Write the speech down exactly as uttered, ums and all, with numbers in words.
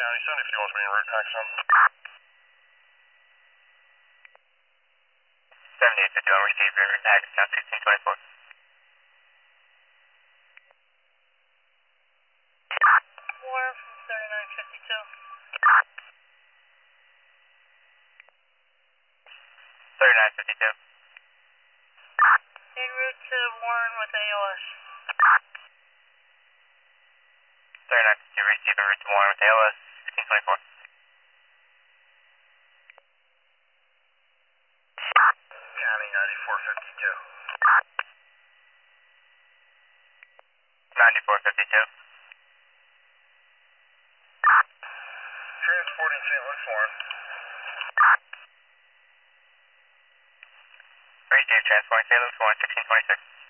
County, seventy wants me en route, taxi on. seventy-eight fifty-one, receiver, taxi on sixteen twenty-four. Warren from thirty-nine fifty-two. thirty-nine fifty-two. En route to Warren with A O S. thirty-nine fifty-two, receiver, route to Warren with A O S, sixteen twenty-four. County, ninety-four fifty-two. ninety-four fifty-two. Transporting Saint Louis, Warren. Receive, transporting Saint Louis, Warren, sixteen twenty-six.